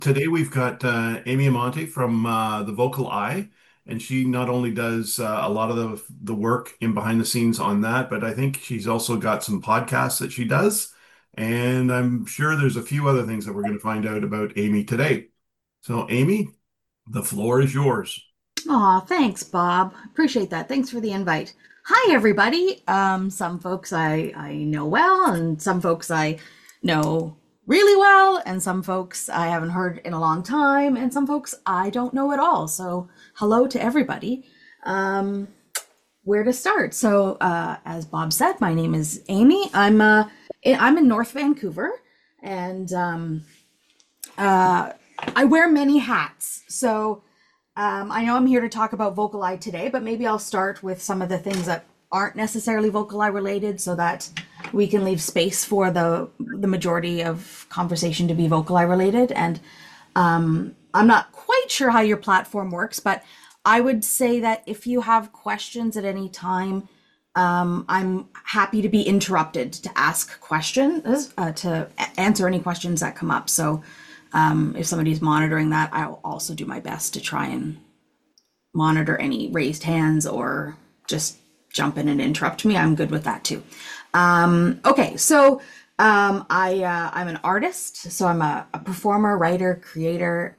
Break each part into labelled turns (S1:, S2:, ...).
S1: Today we've got Amy Amonte from the Vocal Eye, and she not only does a lot of the work in behind the scenes on that, but I think she's also got some podcasts that she does, and I'm sure there's a few other things that we're going to find out about Amy today. So, Amy, the floor is yours.
S2: Aw, thanks, Bob. Appreciate that. Thanks for the invite. Hi, everybody. Some folks I know well, and some folks I know really well, and some folks I haven't heard in a long time, and some folks I don't know at all. So, hello to everybody. Um, where to start? So, as Bob said, my name is Amy. I'm in North Vancouver, and I wear many hats. So. I know I'm here to talk about Vocali today, but maybe I'll start with some of the things that aren't necessarily Vocali related so that we can leave space for the majority of conversation to be Vocali related. And I'm not quite sure how your platform works, but I would say that if you have questions at any time, I'm happy to be interrupted to ask questions, to answer any questions that come up. So if somebody's monitoring that, I'll also do my best to try and monitor any raised hands or just jump in and interrupt me. I'm good with that too. Okay, so I'm an artist, so I'm a performer, writer, creator,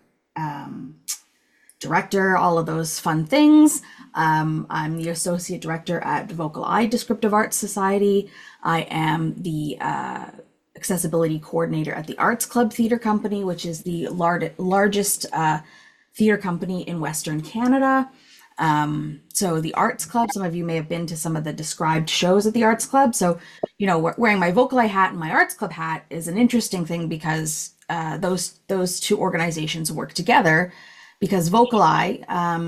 S2: director, all of those fun things. I'm the associate director at Vocal Eye Descriptive Arts Society. I am the accessibility coordinator at the Arts Club Theatre Company, which is the largest theatre company in Western Canada. So the Arts Club, some of you may have been to some of the described shows at the Arts Club. So, wearing my Vocal Eye hat and my Arts Club hat is an interesting thing because those two organizations work together because Vocal Eye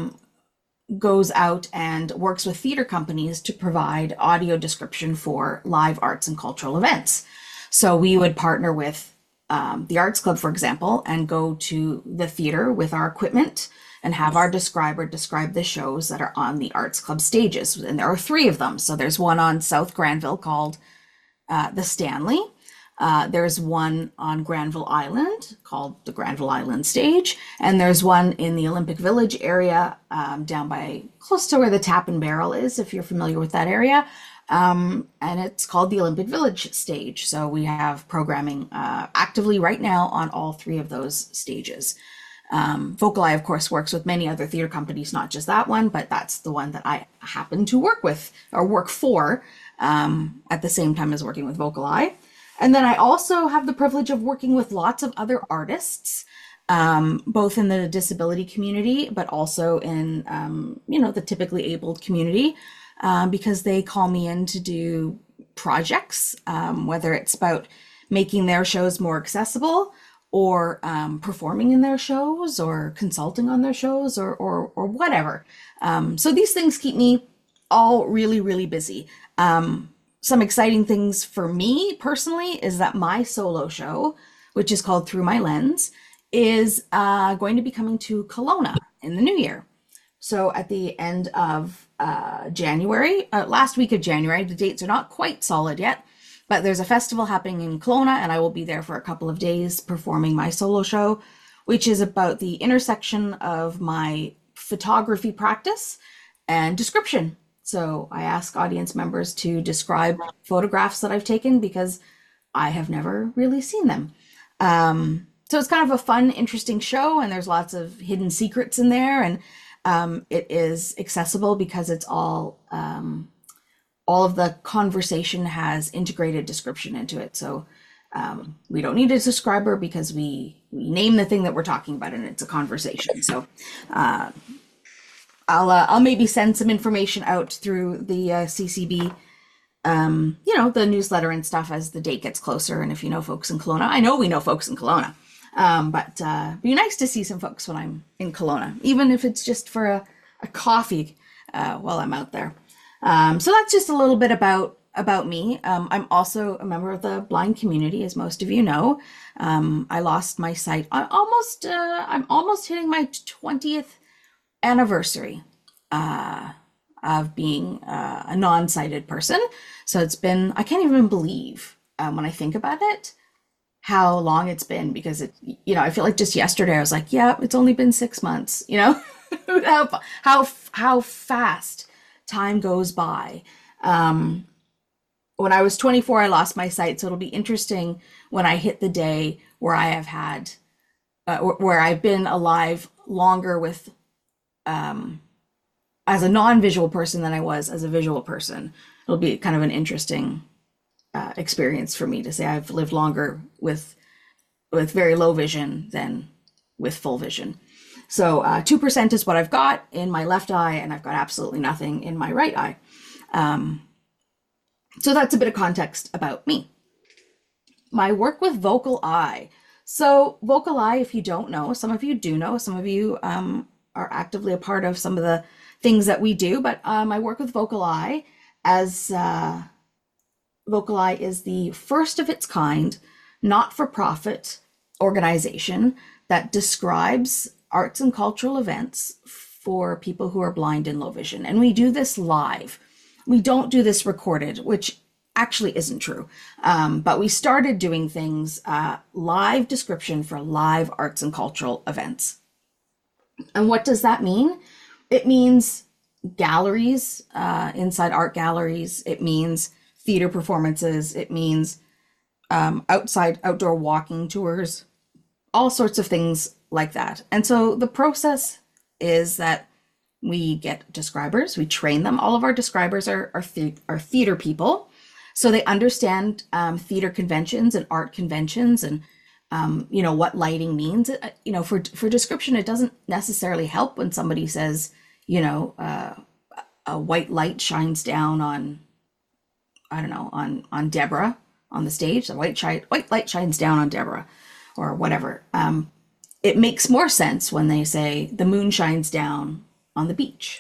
S2: goes out and works with theater companies to provide audio description for live arts and cultural events. So we would partner with the Arts Club, for example, and go to the theater with our equipment and have our describer describe the shows that are on the Arts Club stages. And there are three of them. So there's one on South Granville called the Stanley. There's one on Granville Island called the Granville Island Stage, and there's one in the Olympic Village area down by close to where the Tap and Barrel is, if you're familiar with that area. And it's called the Olympic Village Stage. So we have programming actively right now on all three of those stages. Vocal Eye, of course, works with many other theater companies, not just that one, but that's the one that I happen to work with or work for at the same time as working with Vocal Eye. And then I also have the privilege of working with lots of other artists, both in the disability community, but also in, the typically abled community, because they call me in to do projects, whether it's about making their shows more accessible or performing in their shows or consulting on their shows or whatever. So these things keep me all really, really busy. Some exciting things for me personally is that my solo show, which is called Through My Lens, is going to be coming to Kelowna in the new year. So at the end of January, last week of January, the dates are not quite solid yet, but there's a festival happening in Kelowna, and I will be there for a couple of days performing my solo show, which is about the intersection of my photography practice and description. So I ask audience members to describe photographs that I've taken because I have never really seen them. So it's kind of a fun, interesting show, and there's lots of hidden secrets in there, and it is accessible because it's all of the conversation has integrated description into it. So we don't need a describer because we name the thing that we're talking about, and it's a conversation. So I'll maybe send some information out through the CCB, the newsletter and stuff as the date gets closer. And if you know folks in Kelowna, I know we know folks in Kelowna, but be nice to see some folks when I'm in Kelowna, even if it's just for a coffee while I'm out there. So that's just a little bit about me. I'm also a member of the blind community, as most of you know. I lost my sight. I'm almost hitting my 20th anniversary of being a non-sighted person. So it's been, I can't even believe when I think about it, how long it's been because I feel like just yesterday I was like, yeah, it's only been 6 months, how fast time goes by. Um, when I was 24, I lost my sight, so it'll be interesting when I hit the day where I have had, where I've been alive longer with, um, as a non-visual person than I was as a visual person. It'll be kind of an interesting experience for me to say I've lived longer with very low vision than with full vision. So 2% is what I've got in my left eye, and I've got absolutely nothing in my right eye. So that's a bit of context about me. My work with Vocal Eye. So Vocal Eye, if you don't know, some of you do know, some of you are actively a part of some of the things that we do, but I work with Vocal Eye as Vocal Eye is the first of its kind, not-for-profit organization that describes arts and cultural events for people who are blind and low vision. And we do this live. We don't do this recorded, which actually isn't true. But we started doing things live description for live arts and cultural events. And what does that mean? It means galleries, inside art galleries. It means theater performances. It means outdoor walking tours, all sorts of things like that. And so the process is that we get describers, we train them. All of our describers are theater people. So they understand theater conventions and art conventions and what lighting means. For description, it doesn't necessarily help when somebody says, a white light shines down on, I don't know, on Deborah on the stage. The white light shines down on Deborah, or whatever. It makes more sense when they say the moon shines down on the beach.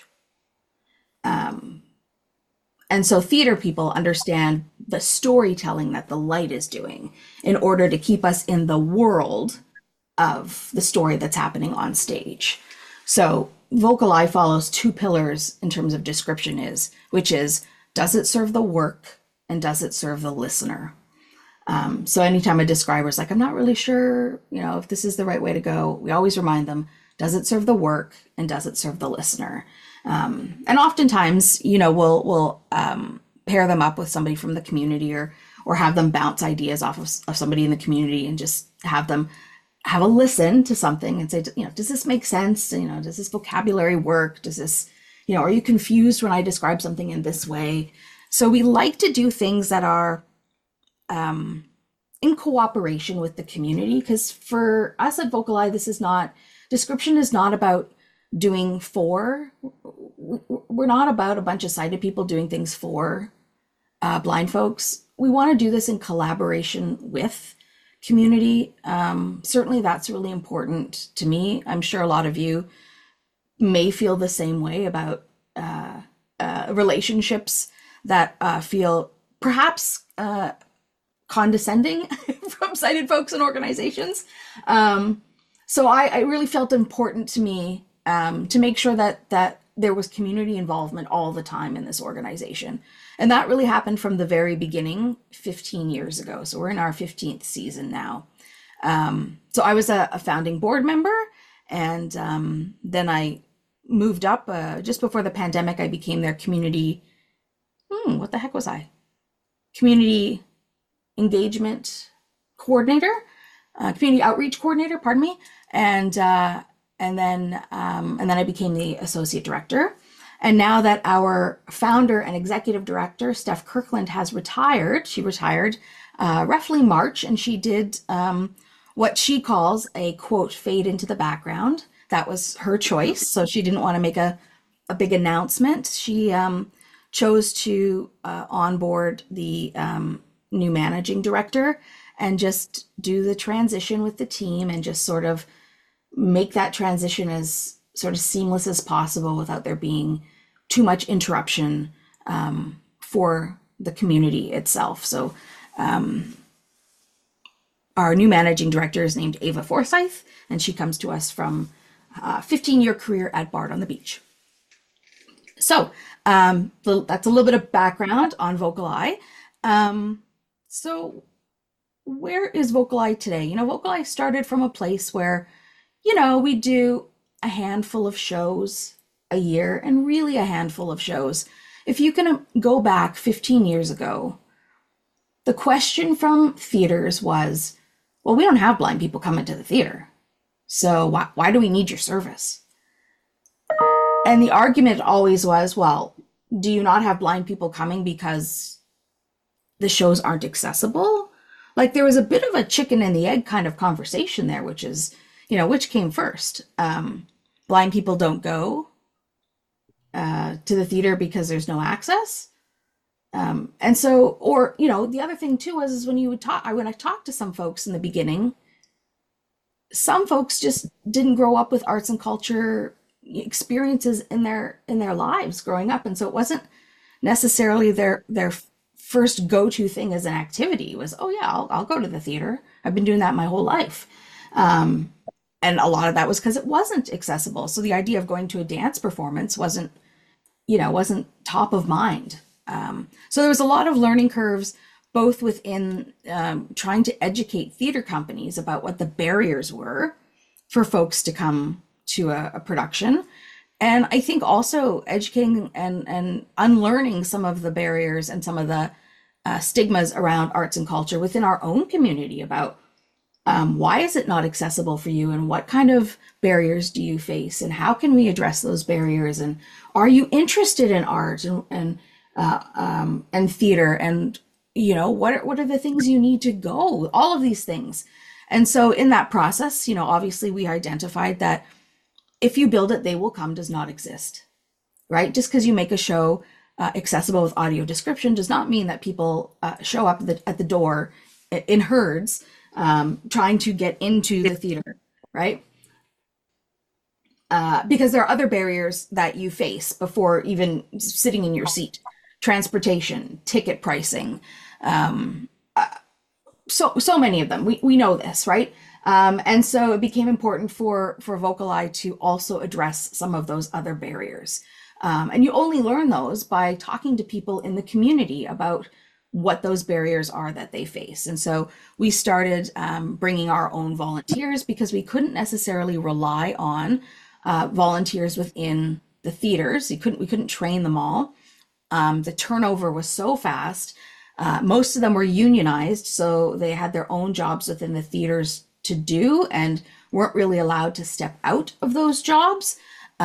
S2: And so theater people understand the storytelling that the light is doing in order to keep us in the world of the story that's happening on stage. So Vocal Eye follows two pillars in terms of description which is, does it serve the work and does it serve the listener? So anytime a describer is like, I'm not really sure, if this is the right way to go, we always remind them, does it serve the work and does it serve the listener? And oftentimes, we'll pair them up with somebody from the community or have them bounce ideas off of somebody in the community and just have them have a listen to something and say, does this make sense? Does this vocabulary work? Does this, are you confused when I describe something in this way? So we like to do things that are in cooperation with the community, because for us at Vocal Eye, description is not about doing for, we're not about a bunch of sighted people doing things for blind folks. We want to do this in collaboration with community. Certainly that's really important to me. I'm sure a lot of you may feel the same way about relationships that feel perhaps condescending from sighted folks and organizations. So I really felt important to me to make sure that there was community involvement all the time in this organization. And that really happened from the very beginning 15 years ago. So we're in our 15th season now. So I was a founding board member, and then I moved up just before the pandemic. I became their community, what the heck was I? Community engagement coordinator, community outreach coordinator, pardon me. And then I became the associate director. And now that our founder and executive director, Steph Kirkland, has retired, she retired roughly March, and she did what she calls a, quote, fade into the background. That was her choice. So she didn't want to make a big announcement. She chose to onboard the new managing director and just do the transition with the team and just sort of make that transition as sort of seamless as possible without there being too much interruption for the community itself. So our new managing director is named Ava Forsyth, and she comes to us from a 15-year career at Bard on the Beach. So that's a little bit of background on Vocal Eye. So where is Vocali today? Vocali started from a place where, we do a handful of shows a year, and really a handful of shows. If you can go back 15 years ago, the question from theaters was, well, we don't have blind people coming to the theater. So why do we need your service? And the argument always was, well, do you not have blind people coming because the shows aren't accessible? Like there was a bit of a chicken and the egg kind of conversation there, which is, which came first? Blind people don't go to the theater because there's no access. And so, or, the other thing too was is when you would talk, when I talked to some folks in the beginning, some folks just didn't grow up with arts and culture experiences in their lives growing up, and so it wasn't necessarily their first go-to thing as an activity. It was, oh yeah, I'll go to the theater. I've been doing that my whole life. And a lot of that was because it wasn't accessible. So the idea of going to a dance performance wasn't top of mind. So there was a lot of learning curves, both within trying to educate theater companies about what the barriers were for folks to come to a production. And I think also educating and unlearning some of the barriers and some of the stigmas around arts and culture within our own community about why is it not accessible for you, and what kind of barriers do you face, and how can we address those barriers, and are you interested in art and theater, and what are the things you need to go, all of these things. And so in that process, obviously we identified that if you build it, they will come does not exist, right? Just because you make a show accessible with audio description does not mean that people show up at the door in herds trying to get into the theater, right? Because there are other barriers that you face before even sitting in your seat: transportation, ticket pricing, so many of them. We know this, right? And so it became important for Vocali to also address some of those other barriers. And you only learn those by talking to people in the community about what those barriers are that they face. And so we started bringing our own volunteers, because we couldn't necessarily rely on volunteers within the theaters. We couldn't train them all. The turnover was so fast. Most of them were unionized, so they had their own jobs within the theaters to do and weren't really allowed to step out of those jobs.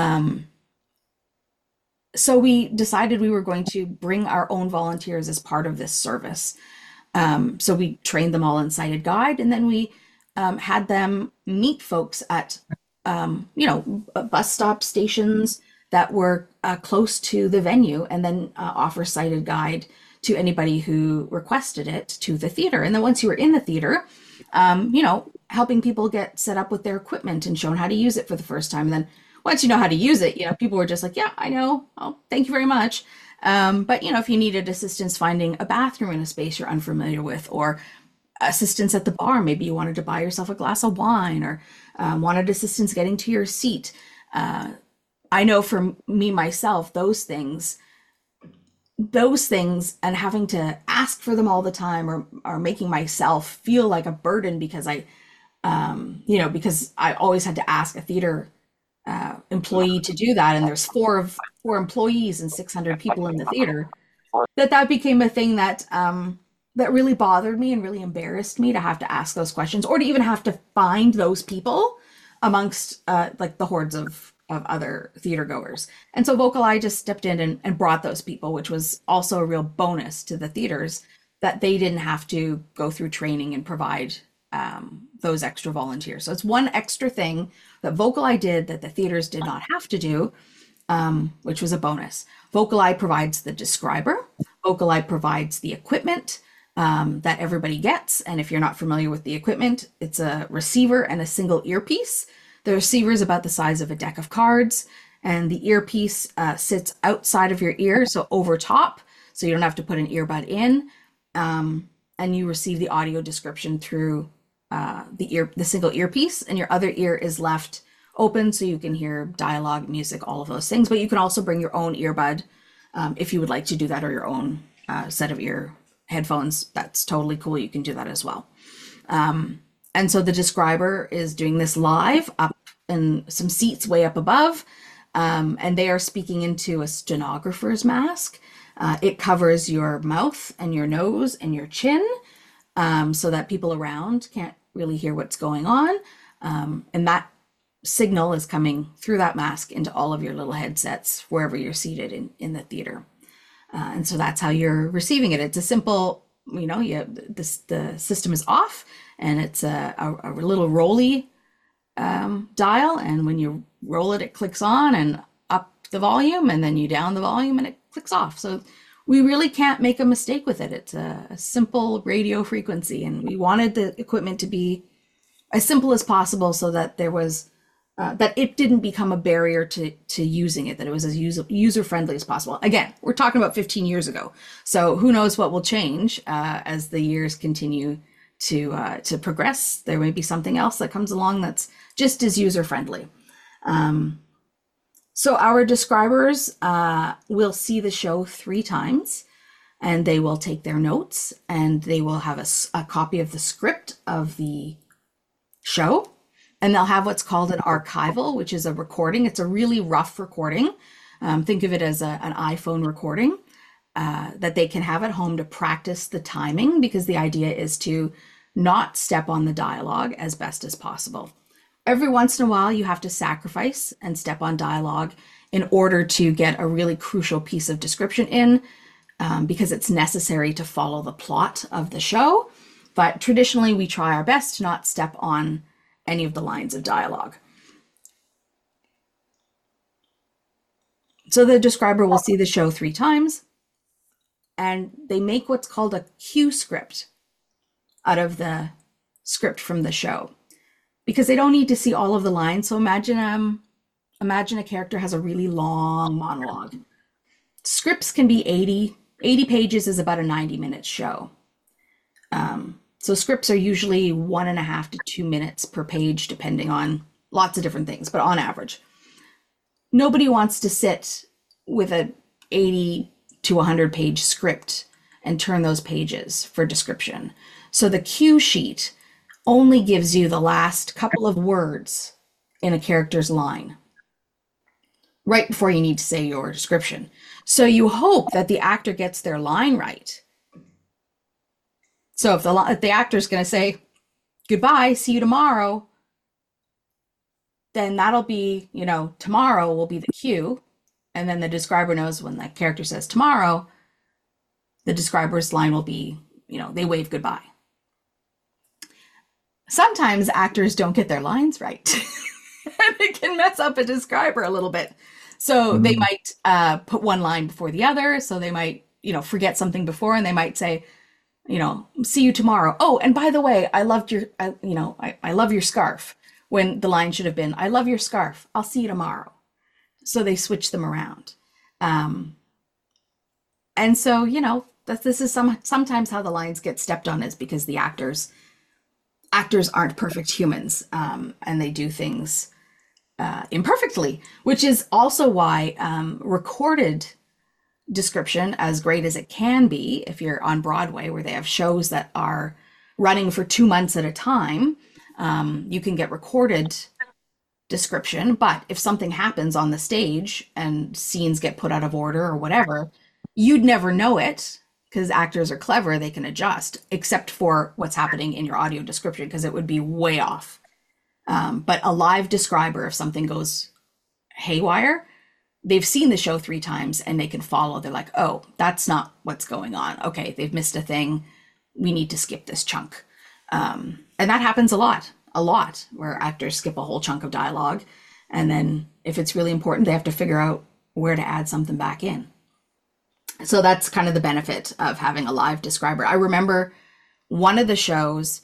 S2: So we decided we were going to bring our own volunteers as part of this service. So we trained them all in Sighted Guide, and then we had them meet folks at, bus stop stations that were close to the venue, and then offer Sighted Guide to anybody who requested it to the theater. And then once you were in the theater, helping people get set up with their equipment and shown how to use it for the first time. And then once you know how to use it, people were just like, yeah, I know. Oh, thank you very much. But if you needed assistance finding a bathroom in a space you're unfamiliar with, or assistance at the bar, maybe you wanted to buy yourself a glass of wine, or wanted assistance getting to your seat. I know for me, myself, those things and having to ask for them all the time, or making myself feel like a burden because because I always had to ask a theater employee to do that, and there's four employees and 600 people in the theater, that became a thing that that really bothered me and really embarrassed me to have to ask those questions, or to even have to find those people amongst like the hordes of other theater goers. And so Vocali just stepped in and brought those people, which was also a real bonus to the theaters, that they didn't have to go through training and provide those extra volunteers. So it's one extra thing that Vocali did that the theaters did not have to do, which was a bonus. Vocali provides the describer. Vocali provides the equipment that everybody gets. And if you're not familiar with the equipment, it's a receiver and a single earpiece. The receiver is about the size of a deck of cards, and the earpiece sits outside of your ear, so over top, so you don't have to put an earbud in, and you receive the audio description through the single earpiece, and your other ear is left open so you can hear dialogue, music, all of those things. But you can also bring your own earbud if you would like to do that, or your own set of headphones, that's totally cool. You can do that as well. And so the describer is doing this live up in some seats way up above, and they are speaking into a stenographer's mask. It covers your mouth and your nose and your chin, so that people around can't really hear what's going on. And that signal is coming through that mask into all of your little headsets wherever you're seated in the theater. And so that's how you're receiving it. It's a simple, the system is off, and it's a little rolly dial. And when you roll it, it clicks on and up the volume, and then you down the volume and it clicks off. So we really can't make a mistake with it. It's a simple radio frequency, and we wanted the equipment to be as simple as possible so that there was that it didn't become a barrier to using it, that it was as user friendly as possible. Again, we're talking about 15 years ago, so who knows what will change as the years continue to progress. There may be something else that comes along that's just as user friendly. So our describers will see the show 3 times, and they will take their notes, and they will have a copy of the script of the show. And they'll have what's called an archival, which is a recording. It's a really rough recording. Think of it as an iPhone recording that they can have at home to practice the timing, because the idea is to not step on the dialogue as best as possible. Every once in a while, you have to sacrifice and step on dialogue in order to get a really crucial piece of description in, because it's necessary to follow the plot of the show. But traditionally, we try our best to not step on any of the lines of dialogue. So the describer will see the show 3 times, and they make what's called a cue script out of the script from the show, because they don't need to see all of the lines. So imagine a character has a really long monologue. Scripts can be 80 pages is about a 90-minute show. So scripts are usually 1.5 to 2 minutes per page, depending on lots of different things, but on average. Nobody wants to sit with a 80 to 100 page script and turn those pages for description. So the cue sheet only gives you the last couple of words in a character's line, right before you need to say your description. So you hope that the actor gets their line right. So if the actor's going to say, goodbye, see you tomorrow, then that'll be, tomorrow will be the cue. And then the describer knows when that character says tomorrow, the describer's line will be, they wave goodbye. Sometimes actors don't get their lines right. And it can mess up a describer a little bit. So they might put one line before the other. So they might, forget something before, and they might say, see you tomorrow. Oh, and by the way, I loved I love your scarf, when the line should have been, I love your scarf. I'll see you tomorrow. So they switch them around. And so, this is sometimes how the lines get stepped on, is because the actors aren't perfect humans, and they do things imperfectly, which is also why recorded description, as great as it can be, if you're on Broadway, where they have shows that are running for 2 months at a time, you can get recorded description. But if something happens on the stage and scenes get put out of order or whatever, you'd never know it, because actors are clever, they can adjust, except for what's happening in your audio description, because it would be way off. But a live describer, if something goes haywire, they've seen the show 3 times and they can follow. They're like, oh, that's not what's going on. Okay, they've missed a thing. We need to skip this chunk. And that happens a lot, where actors skip a whole chunk of dialogue. And then if it's really important, they have to figure out where to add something back in. So that's kind of the benefit of having a live describer. I remember one of the shows,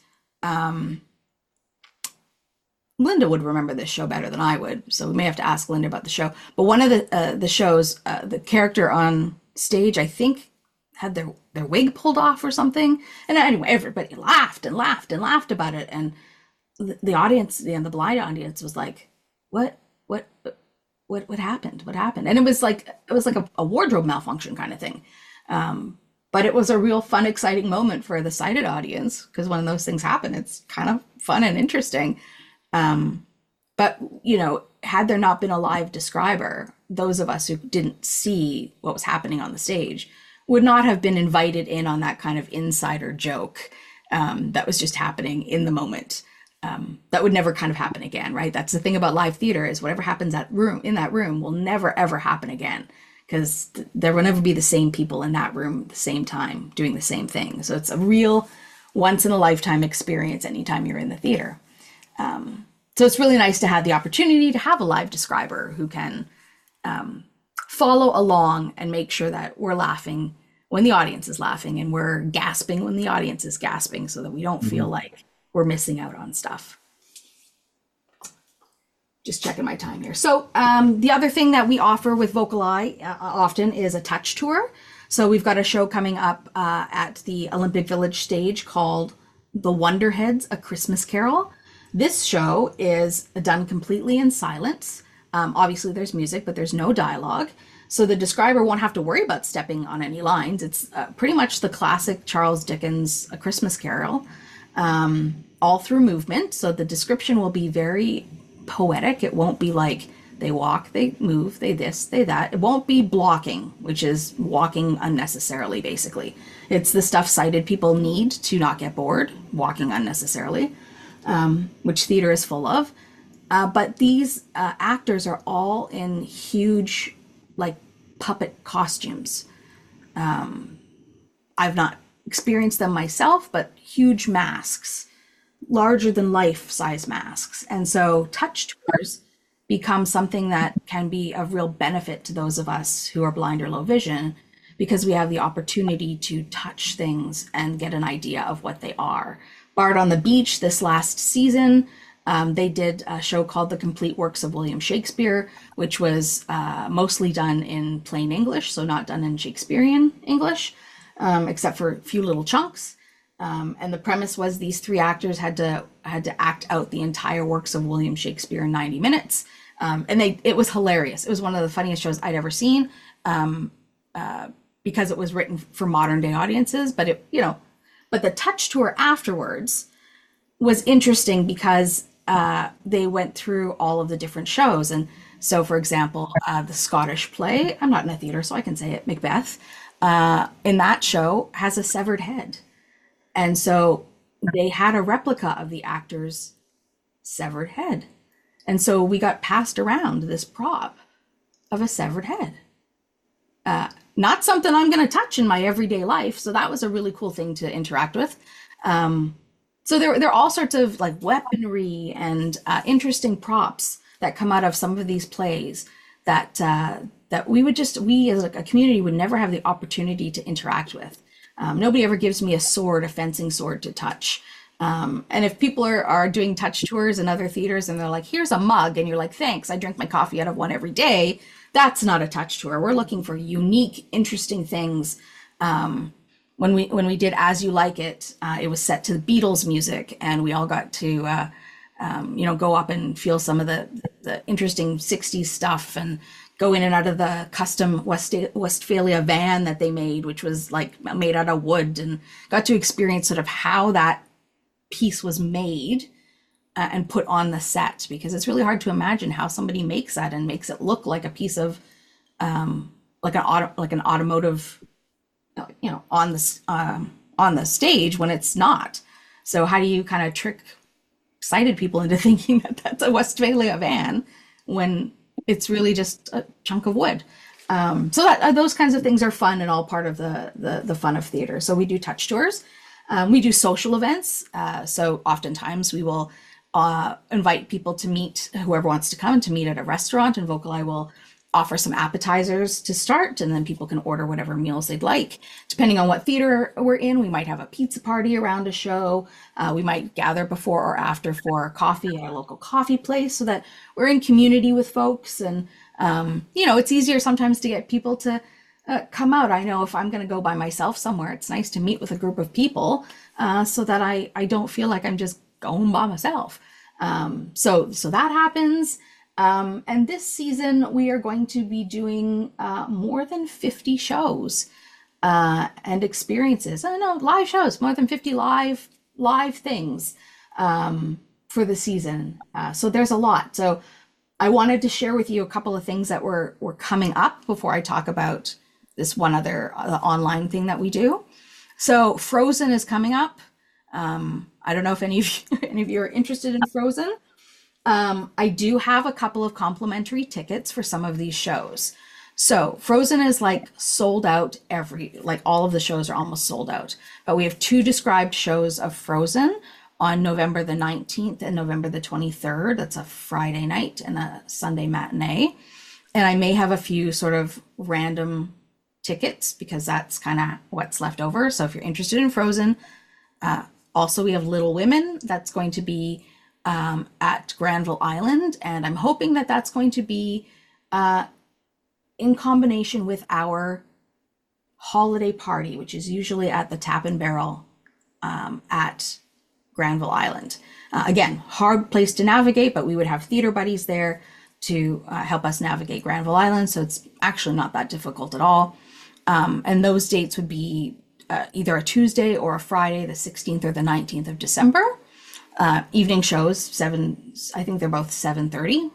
S2: Linda would remember this show better than I would, so we may have to ask Linda about the show. But one of the shows, the character on stage, I think, had their wig pulled off or something. And anyway, everybody laughed and laughed and laughed about it. And the audience, the blind audience, was like, "What happened? What happened?" And it was like a wardrobe malfunction kind of thing. But it was a real fun, exciting moment for the sighted audience because when those things happen, it's kind of fun and interesting. But, had there not been a live describer, those of us who didn't see what was happening on the stage would not have been invited in on that kind of insider joke that was just happening in the moment. That would never kind of happen again, right? That's the thing about live theater is whatever happens in that room will never ever happen again because there will never be the same people in that room at the same time doing the same thing. So it's a real once in a lifetime experience anytime you're in the theater. So it's really nice to have the opportunity to have a live describer who can follow along and make sure that we're laughing when the audience is laughing and we're gasping when the audience is gasping so that we don't feel like we're missing out on stuff. Just checking my time here. So the other thing that we offer with Vocal Eye often is a touch tour. So we've got a show coming up at the Olympic Village stage called The Wonderheads, A Christmas Carol. This show is done completely in silence. Obviously there's music, but there's no dialogue. So the describer won't have to worry about stepping on any lines. It's pretty much the classic Charles Dickens A Christmas Carol, all through movement. So the description will be very poetic. It won't be like they walk, they move, they this, they that. It won't be blocking, which is walking unnecessarily, basically. It's the stuff sighted people need to not get bored, walking unnecessarily, which theater is full of. But these actors are all in huge, like, puppet costumes. I've not experienced them myself, but huge masks, larger than life size masks. And so touch tours become something that can be of real benefit to those of us who are blind or low vision because we have the opportunity to touch things and get an idea of what they are. Bard on the Beach this last season, they did a show called The Complete Works of William Shakespeare, which was mostly done in plain English, so not done in Shakespearean English, except for a few little chunks. And the premise was these three actors had to act out the entire works of William Shakespeare in 90 minutes. And it was hilarious. It was one of the funniest shows I'd ever seen because it was written for modern day audiences. But but the touch tour afterwards was interesting because they went through all of the different shows. And so, for example, the Scottish play, I'm not in a theater, so I can say it, Macbeth, in that show has a severed head. And so they had a replica of the actor's severed head. And so we got passed around this prop of a severed head. Not something I'm going to touch in my everyday life. So that was a really cool thing to interact with. So there are all sorts of like weaponry and interesting props that come out of some of these plays that we as a community would never have the opportunity to interact with. Nobody ever gives me a sword, a fencing sword to touch. And if people are doing touch tours in other theaters and they're like, here's a mug, and you're like, thanks, I drink my coffee out of one every day, that's not a touch tour. We're looking for unique, interesting things. When we did As You Like It, it was set to the Beatles music, and we all got to go up and feel some of the interesting 60s stuff and go in and out of the custom Westphalia van that they made, which was like made out of wood, and got to experience sort of how that piece was made and put on the set, because it's really hard to imagine how somebody makes that and makes it look like a piece of like an automotive on the stage when it's not. So how do you kind of trick sighted people into thinking that that's a Westphalia van when it's really just a chunk of wood? So those kinds of things are fun and all part of the fun of theater. So we do touch tours. We do social events. So oftentimes we will invite people to meet, whoever wants to come, to meet at a restaurant, and Vocal Eye will offer some appetizers to start, and then people can order whatever meals they'd like. Depending on what theater we're in, we might have a pizza party around a show. We might gather before or after for coffee at a local coffee place so that we're in community with folks. And, it's easier sometimes to get people to come out. I know if I'm going to go by myself somewhere, it's nice to meet with a group of people so that I don't feel like I'm just going by myself. So that happens. And this season we are going to be doing more than 50 shows. and experiences. I don't know, live shows, more than 50 live things for the season. So there's a lot. So I wanted to share with you a couple of things that were coming up before I talk about this one other online thing that we do. So Frozen is coming up. I don't know if any of you are interested in Frozen. I do have a couple of complimentary tickets for some of these shows. So Frozen is like sold out like all of the shows are almost sold out. But we have two described shows of Frozen on November the 19th and November the 23rd. That's a Friday night and a Sunday matinee. And I may have a few sort of random tickets because that's kind of what's left over. So if you're interested in Frozen, also we have Little Women. That's going to be at Granville Island. And I'm hoping that that's going to be in combination with our holiday party, which is usually at the Tap and Barrel at Granville Island. Again, hard place to navigate, but we would have theater buddies there to help us navigate Granville Island. So it's actually not that difficult at all. And those dates would be either a Tuesday or a Friday, the 16th or the 19th of December. Evening shows, I think they're both 7:30.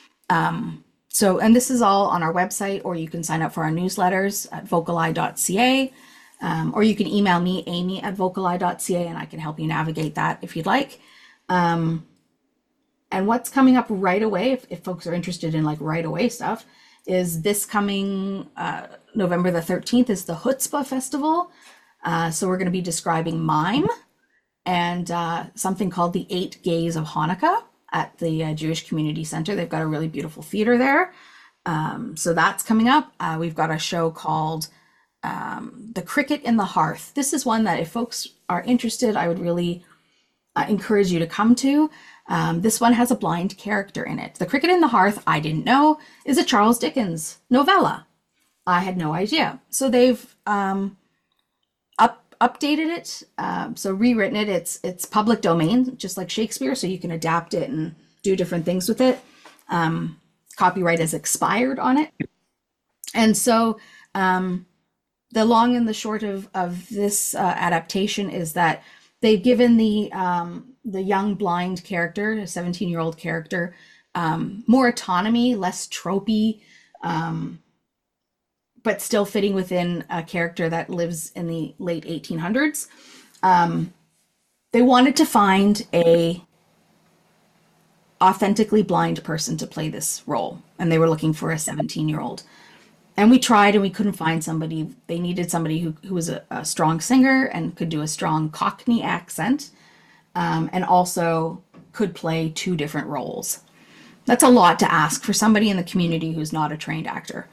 S2: So, and this is all on our website, or you can sign up for our newsletters at vocali.ca. Or you can email me, amy@vocali.ca, and I can help you navigate that if you'd like. And what's coming up right away, if folks are interested in like right away stuff, is this coming November the 13th is the Chutzpah Festival. So we're going to be describing mime and something called the 8 Gays of Hanukkah at the Jewish Community Center. They've got a really beautiful theater there. So that's coming up. We've got a show called The Cricket in the Hearth. This is one that if folks are interested, I would really encourage you to come to. This one has a blind character in it. The Cricket in the Hearth, I didn't know, is a Charles Dickens novella. I had no idea. So they've updated it, so rewritten it. It's public domain, just like Shakespeare, so you can adapt it and do different things with it. Copyright has expired on it. And so the long and the short of this adaptation is that they've given the young blind character, a 17-year-old character, more autonomy, less tropey, but still fitting within a character that lives in the late 1800s. They wanted to find a authentically blind person to play this role, and they were looking for a 17-year-old. And we tried and we couldn't find somebody. They needed somebody who was a strong singer and could do a strong Cockney accent, and also could play 2 different roles. That's a lot to ask for somebody in the community who's not a trained actor.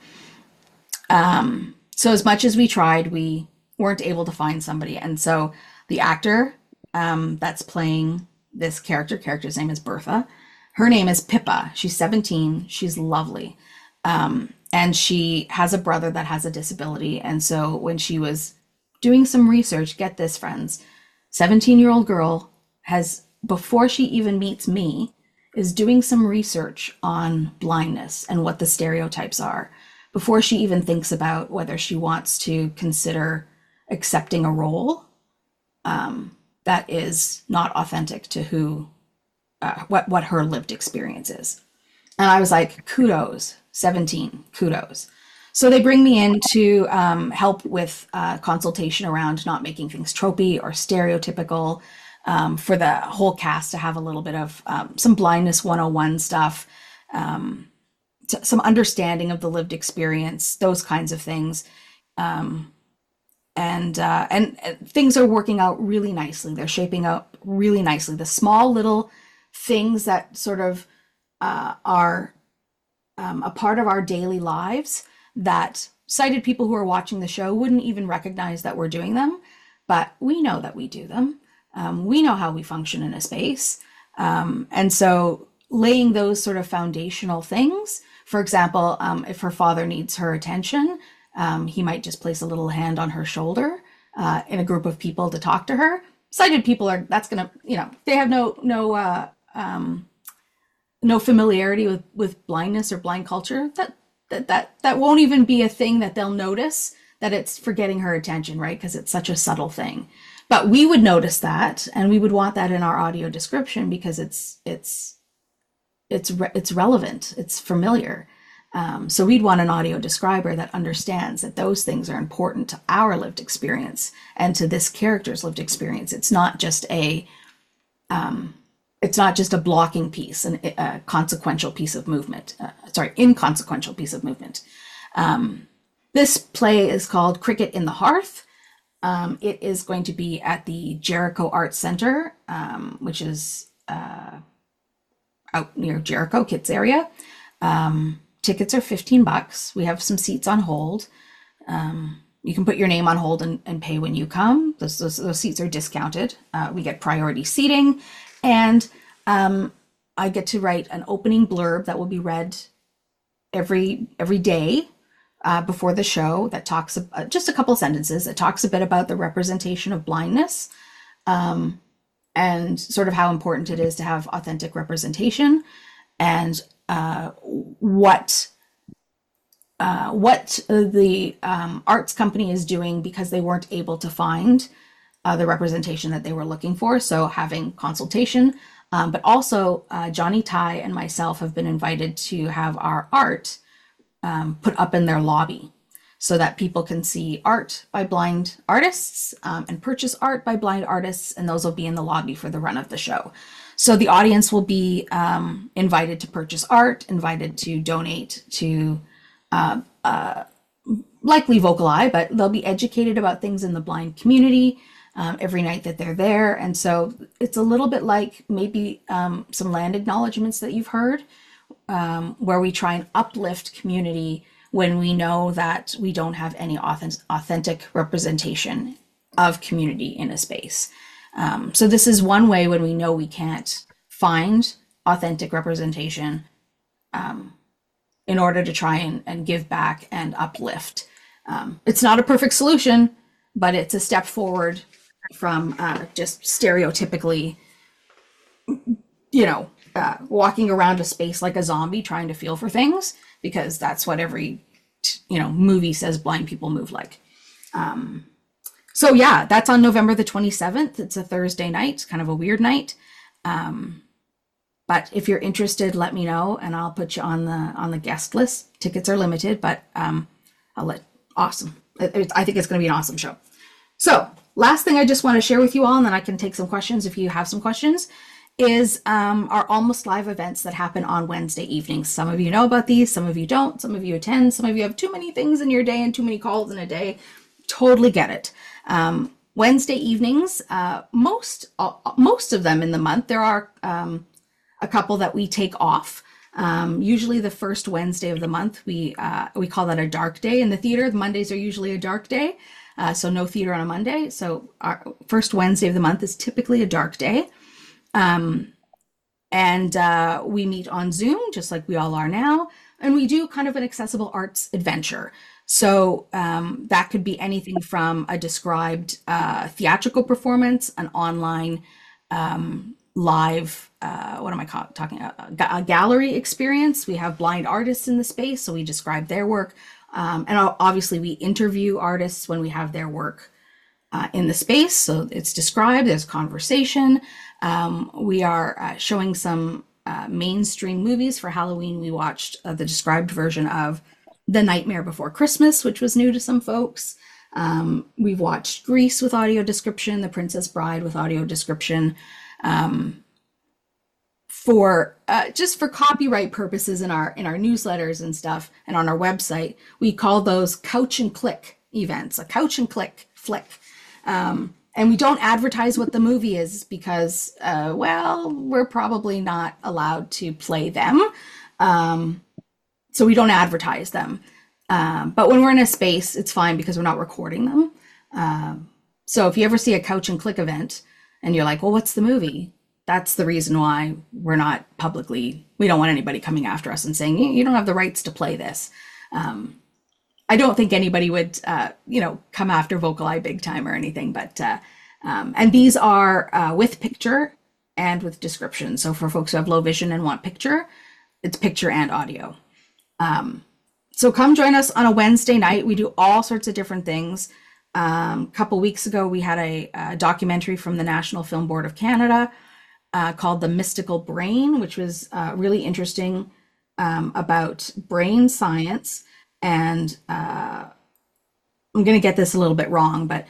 S2: So as much as we tried, we weren't able to find somebody. And so the actor that's playing this character's name is Bertha. Her name is Pippa. She's 17. She's lovely. And she has a brother that has a disability. And so when she was doing some research, get this, friends, 17-year-old girl has, before she even meets me, is doing some research on blindness and what the stereotypes are before she even thinks about whether she wants to consider accepting a role that is not authentic to who, what her lived experience is. And I was like, kudos, 17, kudos. So they bring me in to help with consultation around not making things tropey or stereotypical, for the whole cast to have a little bit of some blindness 101 stuff, some understanding of the lived experience, those kinds of things. And things are working out really nicely. They're shaping up really nicely. The small little things that sort of are a part of our daily lives that sighted people who are watching the show wouldn't even recognize that we're doing them, but we know that we do them. We know how we function in a space. And so laying those sort of foundational things, for example, if her father needs her attention, he might just place a little hand on her shoulder in a group of people to talk to her. Sighted people are, that's gonna, they have no familiarity with blindness or blind culture. That won't even be a thing that they'll notice. that it's for getting her attention, right? Because it's such a subtle thing. But we would notice that, and we would want that in our audio description because it's relevant, it's familiar. So we'd want an audio describer that understands that those things are important to our lived experience and to this character's lived experience. It's not just a blocking piece, a consequential piece of movement. Inconsequential piece of movement. This play is called Cricket in the Hearth. It is going to be at the Jericho Arts Center, which is out near Jericho, Kits area. Tickets are $15. We have some seats on hold. You can put your name on hold and pay when you come. Those seats are discounted. We get priority seating. And I get to write an opening blurb that will be read every day before the show that talks just a couple sentences. It talks a bit about the representation of blindness and sort of how important it is to have authentic representation and what the arts company is doing because they weren't able to find the representation that they were looking for. So having consultation, but also Johnny Tai and myself have been invited to have our art put up in their lobby so that people can see art by blind artists and purchase art by blind artists, and those will be in the lobby for the run of the show. So the audience will be invited to purchase art, invited to donate to likely Vocal Eye, but they'll be educated about things in the blind community every night that they're there. And so it's a little bit like maybe some land acknowledgements that you've heard, where we try and uplift community when we know that we don't have any authentic representation of community in a space. So this is one way when we know we can't find authentic representation in order to try and give back and uplift. It's not a perfect solution, but it's a step forward from just stereotypically, walking around a space like a zombie trying to feel for things, because that's what every, movie says blind people move like. So yeah, that's on November the 27th. It's a Thursday night, kind of a weird night. But if you're interested, let me know and I'll put you on the guest list. Tickets are limited, but awesome. I think it's going to be an awesome show. So last thing I just want to share with you all, and then I can take some questions if you have some questions, is our Almost Live events that happen on Wednesday evenings. Some of you know about these, some of you don't, some of you attend, some of you have too many things in your day and too many calls in a day. Totally get it. Wednesday evenings, most of them in the month, there are a couple that we take off. Usually the first Wednesday of the month, we call that a dark day in the theater. The Mondays are usually a dark day, so no theater on a Monday. So our first Wednesday of the month is typically a dark day. And we meet on Zoom, just like we all are now, and we do kind of an accessible arts adventure. So that could be anything from a described theatrical performance, an online live, what am I talking about? A gallery experience. We have blind artists in the space, so we describe their work. And obviously we interview artists when we have their work in the space. So it's described, there's conversation. We are showing some mainstream movies. For Halloween, we watched the described version of The Nightmare Before Christmas, which was new to some folks. We've watched Grease with audio description, The Princess Bride with audio description. For just for copyright purposes in our newsletters and stuff, and on our website, we call those couch and click events, a couch and click flick. And we don't advertise what the movie is because, we're probably not allowed to play them. So we don't advertise them. But when we're in a space, it's fine because we're not recording them. So if you ever see a couch and click event and you're like, well, what's the movie? That's the reason why we don't want anybody coming after us and saying, you don't have the rights to play this. I don't think anybody would, come after Vocal Eye big time or anything, but, and these are with picture and with description. So for folks who have low vision and want picture, it's picture and audio. So come join us on a Wednesday night. We do all sorts of different things. A couple weeks ago, we had a documentary from the National Film Board of Canada called The Mystical Brain, which was really interesting about brain science. And I'm going to get this a little bit wrong, but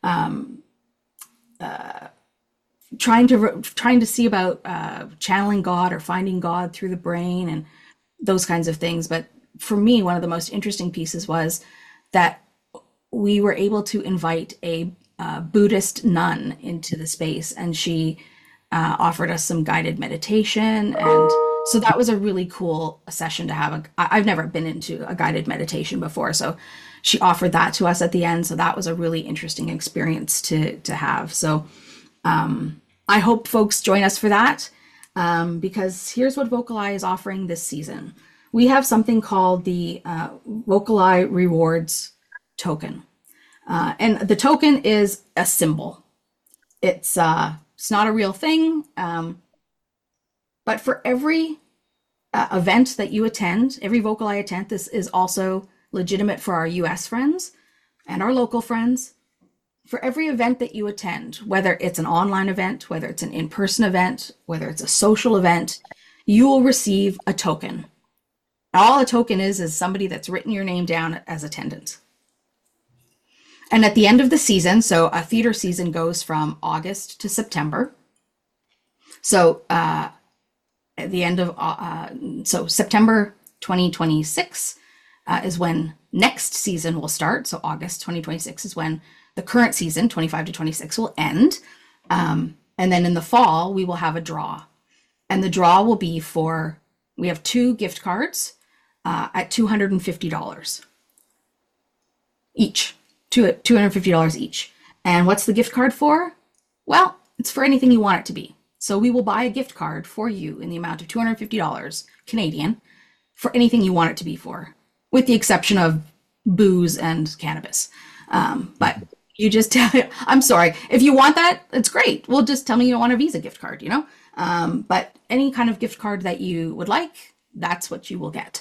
S2: trying to see about channeling God or finding God through the brain and those kinds of things. But for me, one of the most interesting pieces was that we were able to invite a Buddhist nun into the space, and she offered us some guided meditation. And so that was a really cool session to have. I've never been into a guided meditation before, so she offered that to us at the end. So that was a really interesting experience to have. So I hope folks join us for that, because here's what Vocal Eye is offering this season. We have something called the Vocal Eye Rewards token. And the token is a symbol. It's not a real thing, but for every event that you attend, every Vocal Eye attend, this is also legitimate for our US friends and our local friends. For every event that you attend, whether it's an online event, whether it's an in-person event, whether it's a social event, you will receive a token. All a token is somebody that's written your name down as attendance. And at the end of the season, so a theater season goes from August to September. So at the end of, so September 2026 is when next season will start. So August 2026 is when the current season, 25 to 26, will end. And then in the fall, we will have a draw. And the draw will be for, we have 2 gift cards at $250 each. $250 each. And what's the gift card for? Well, it's for anything you want it to be. So we will buy a gift card for you in the amount of $250 Canadian for anything you want it to be for, with the exception of booze and cannabis. But you just tell me, I'm sorry, if you want that, it's great. Well, just tell me you don't want a Visa gift card, but any kind of gift card that you would like, that's what you will get.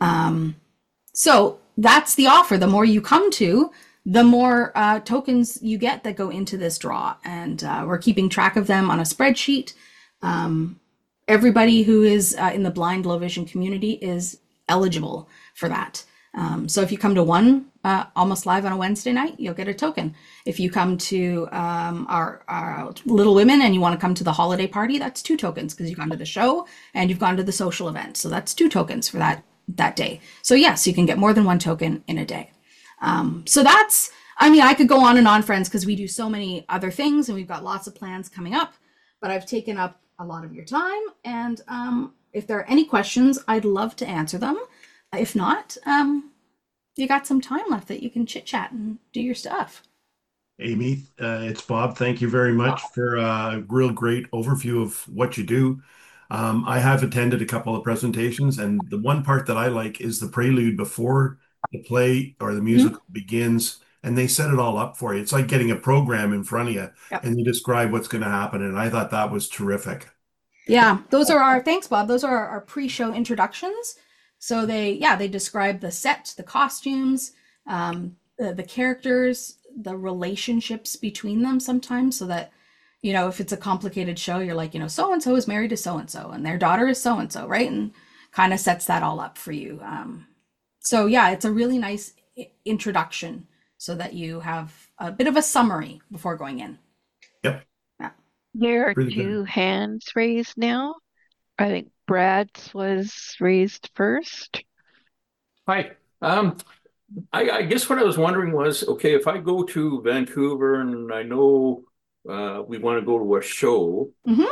S2: So that's the offer. The more you come to, the more tokens you get that go into this draw. And we're keeping track of them on a spreadsheet. Everybody who is in the blind low vision community is eligible for that. So if you come to one Almost Live on a Wednesday night, you'll get a token. If you come to our Little Women and you want to come to the holiday party, that's 2 tokens, because you've gone to the show and you've gone to the social event. So that's 2 tokens for that day. So yes, you can get more than 1 token in a day. So that's, I could go on and on, friends, because we do so many other things and we've got lots of plans coming up, but I've taken up a lot of your time. And if there are any questions, I'd love to answer them. If not, you got some time left that you can chit chat and do your stuff.
S1: Amy, it's Bob. Thank you very much for a real great overview of what you do. I have attended a couple of presentations, and the one part that I like is the prelude before the play or the musical begins, and they set it all up for you. It's like getting a program in front of you,
S2: Yep.
S1: and they describe what's going to happen, and I thought that was terrific.
S2: Yeah, those are thanks, Bob. Those are our pre-show introductions. So they describe the set, the costumes, the characters, the relationships between them sometimes, so that, if it's a complicated show, you're like, so and so is married to so and so, and their daughter is so and so, right? And kind of sets that all up for you. So yeah, it's a really nice introduction so that you have a bit of a summary before going in.
S1: Yep,
S2: Yeah.
S3: There are
S1: really
S3: 2
S1: good.
S3: hands raised now. I think Brad's was raised first.
S4: Hi. I guess what I was wondering was, okay, if I go to Vancouver and I know we want to go to a show,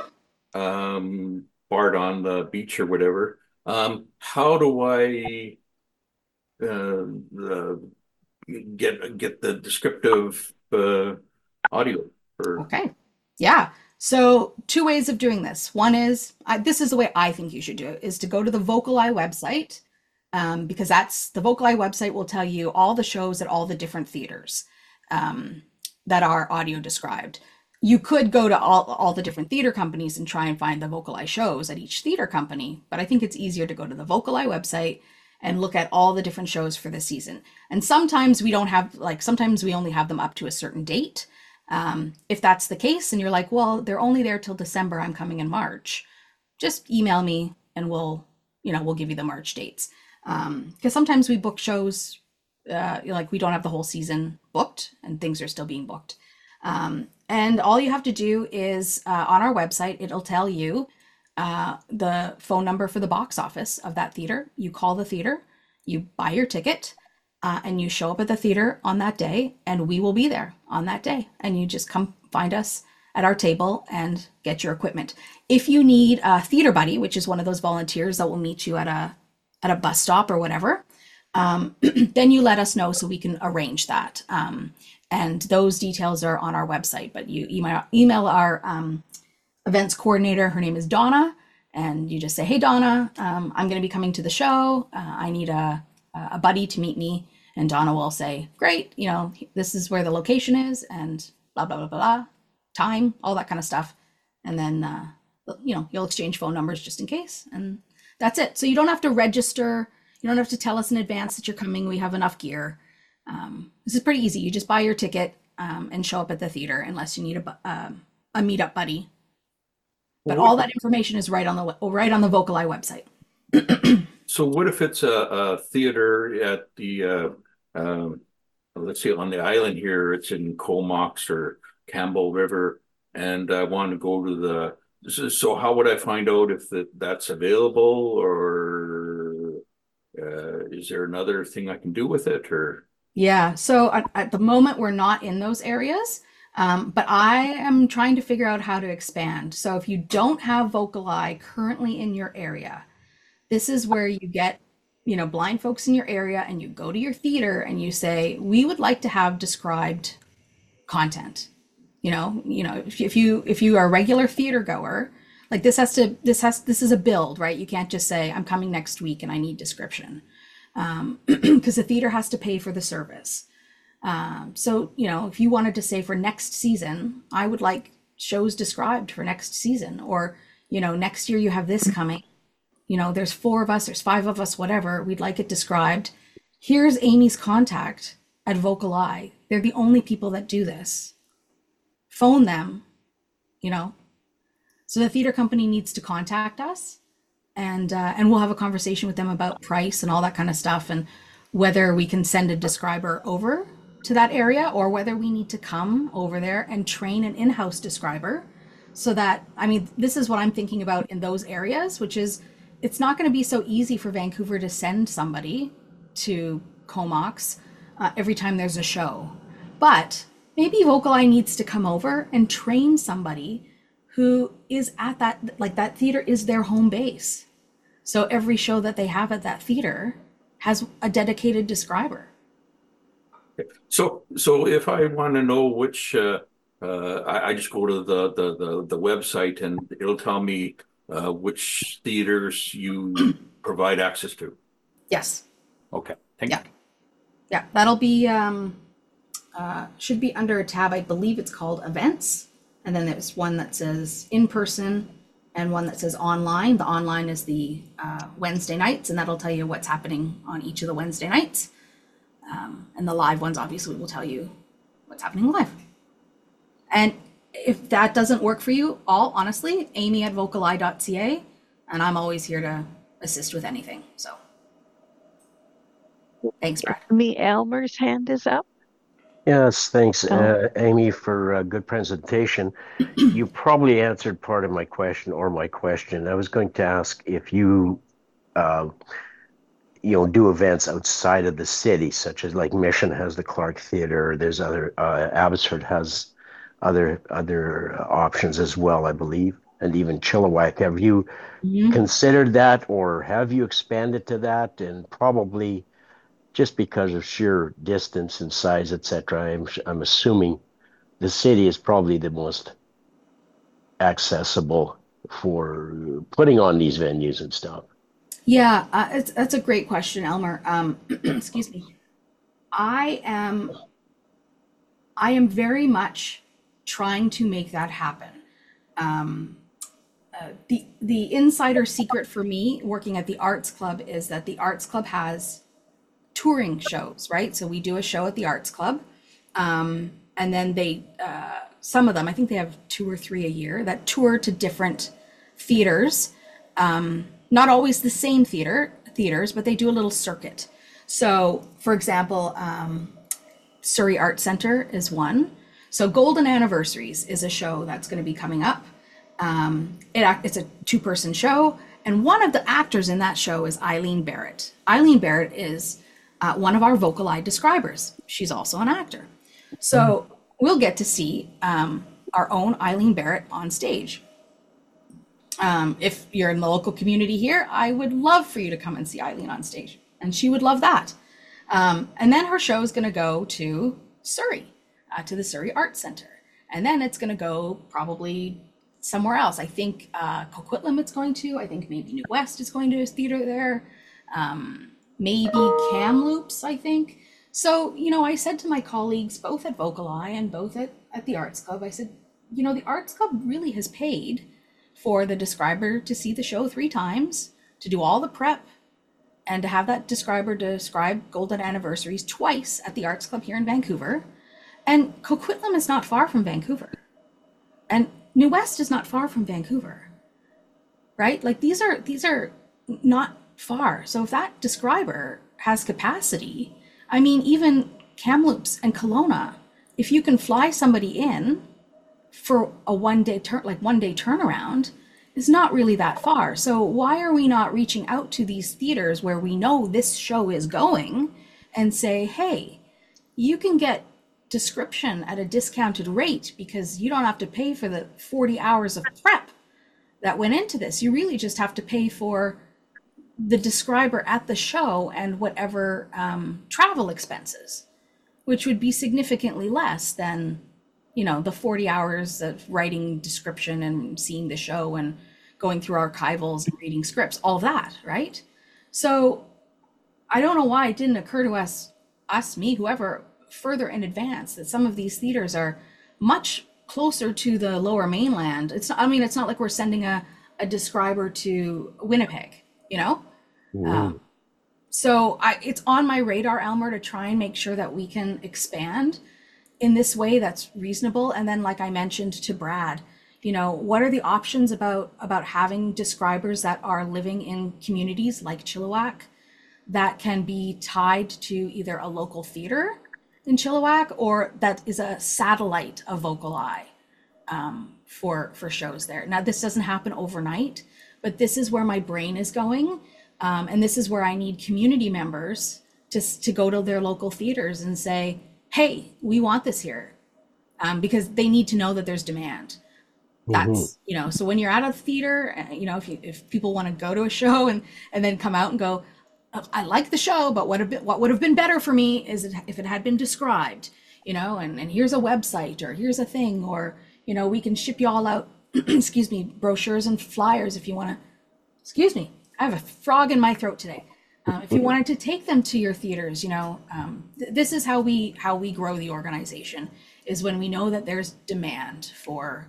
S4: Bard on the beach or whatever, how do I uh, get the descriptive audio?
S2: Okay. Yeah. So 2 ways of doing this. One is, this is the way I think you should do it, is to go to the Vocal Eye website, because the Vocal Eye website will tell you all the shows at all the different theaters that are audio described. You could go to all the different theater companies and try and find the Vocal Eye shows at each theater company, but I think it's easier to go to the Vocal Eye website and look at all the different shows for the season. And sometimes we don't have, like, sometimes we only have them up to a certain date. If that's the case and you're like, well, they're only there till December, I'm coming in March, just email me and we'll give you the March dates. Because sometimes we book shows, like we don't have the whole season booked and things are still being booked. And all you have to do is on our website, it'll tell you the phone number for the box office of that theater. You call the theater, you buy your ticket, and you show up at the theater on that day, and we will be there on that day. And you just come find us at our table and get your equipment. If you need a theater buddy, which is one of those volunteers that will meet you at a bus stop or whatever, then you let us know so we can arrange that. And those details are on our website, but you email our events coordinator. Her name is Donna, and you just say, hey, Donna, I'm going to be coming to the show. I need a buddy to meet me. And Donna will say, great, this is where the location is and blah, blah, blah, blah, time, all that kind of stuff. And then, you'll exchange phone numbers just in case. And that's it. So you don't have to register. You don't have to tell us in advance that you're coming. We have enough gear. This is pretty easy. You just buy your ticket and show up at the theater unless you need a meetup buddy. But all that information is right on the Vocal Eye website.
S4: So what if it's a theater at the, let's say on the island here, it's in Comox or Campbell River, and I want to go to so how would I find out if that's available, or is there another thing I can do with it, or?
S2: Yeah, so at the moment, we're not in those areas, but I am trying to figure out how to expand. So if you don't have Vocal Eye currently in your area, this is where you get, blind folks in your area, and you go to your theater and you say, we would like to have described content. If you are a regular theater goer, like this is a build, right? You can't just say, I'm coming next week and I need description. Because the theater has to pay for the service. So, if you wanted to say for next season, I would like shows described for next season, or, next year you have this coming, there's 4 of us, there's 5 of us, whatever, we'd like it described. Here's Amy's contact at Vocal Eye. They're the only people that do this. Phone them, So the theater company needs to contact us. And we'll have a conversation with them about price and all that kind of stuff, and whether we can send a describer over to that area, or whether we need to come over there and train an in-house describer. So that, this is what I'm thinking about in those areas, which is, it's not going to be so easy for Vancouver to send somebody to Comox every time there's a show. But maybe Vocal Eye needs to come over and train somebody who is at that theater is their home base. So every show that they have at that theater has a dedicated describer.
S4: So if I want to know which, I just go to the website and it'll tell me which theaters you provide access to.
S2: Yes.
S4: Okay. Thank you.
S2: Yeah, that'll be should be under a tab. I believe it's called events, and then there's one that says in person and one that says online. The online is the Wednesday nights, and that'll tell you what's happening on each of the Wednesday nights. And the live ones obviously will tell you what's happening live. And if that doesn't work for you, honestly, amy@vocaleye.ca, and I'm always here to assist with anything. So thanks, Brad.
S3: Amy Elmer's hand is up.
S5: Yes, thanks, Amy, for a good presentation. You probably answered part of my question. I was going to ask if you, do events outside of the city, such as like Mission has the Clark Theater. There's other, Abbotsford has other options as well, I believe, and even Chilliwack. Have you considered that, or have you expanded to that? And probably, just because of sheer distance and size, etc., I'm assuming the city is probably the most accessible for putting on these venues and stuff.
S2: Yeah, that's a great question, Elmer. Excuse me. I am very much trying to make that happen. the insider secret for me working at the Arts Club is that the Arts Club has touring shows, right? So we do a show at the Arts Club, and then they some of them, I think they have 2 or 3 a year that tour to different theaters, not always the same theaters, but they do a little circuit. So, for example, Surrey Art Center is one. So Golden Anniversaries is a show that's going to be coming up. It's a 2-person show, and one of the actors in that show is Eileen Barrett. Eileen Barrett is one of our Vocal Eye describers. She's also an actor. So we'll get to see our own Eileen Barrett on stage. If you're in the local community here, I would love for you to come and see Eileen on stage, and she would love that. And then her show is going to go to Surrey, to the Surrey Arts Center. And then it's going to go probably somewhere else. I think Coquitlam it's going to. I think maybe New West is going to a theater there. Maybe Kamloops, I think. So, I said to my colleagues, both at Vocal Eye and both at the Arts Club, I said, the Arts Club really has paid for the describer to see the show 3 times, to do all the prep, and to have that describer describe Golden Anniversaries twice at the Arts Club here in Vancouver. And Coquitlam is not far from Vancouver. And New West is not far from Vancouver, right? Like these are not far. So if that describer has capacity, I mean, even Kamloops and Kelowna, if you can fly somebody in for a one-day turnaround, is not really that far. So why are we not reaching out to these theaters where we know this show is going and say, hey, you can get description at a discounted rate because you don't have to pay for the 40 hours of prep that went into this. You really just have to pay for the describer at the show and whatever travel expenses, which would be significantly less than the 40 hours of writing description and seeing the show and going through archivals and reading scripts, all of that, right? So I don't know why it didn't occur to us, me, whoever, further in advance that some of these theaters are much closer to the Lower Mainland. It's not like we're sending a describer to Winnipeg, So it's on my radar, Elmer, to try and make sure that we can expand in this way that's reasonable. And then, like I mentioned to Brad, what are the options about having describers that are living in communities like Chilliwack that can be tied to either a local theater in Chilliwack or that is a satellite of Vocal Eye for shows there. Now, this doesn't happen overnight, but this is where my brain is going. And this is where I need community members to go to their local theaters and say, hey, we want this here, because they need to know that there's demand. That's, so when you're at a theater, if people want to go to a show and then come out and go, I like the show, but what would have been better for me is if it had been described, and here's a website or here's a thing, or, we can ship you all out, excuse me, brochures and flyers if you want to, excuse me, I have a frog in my throat today. If you wanted to take them to your theaters, this is how we grow the organization, is when we know that there's demand for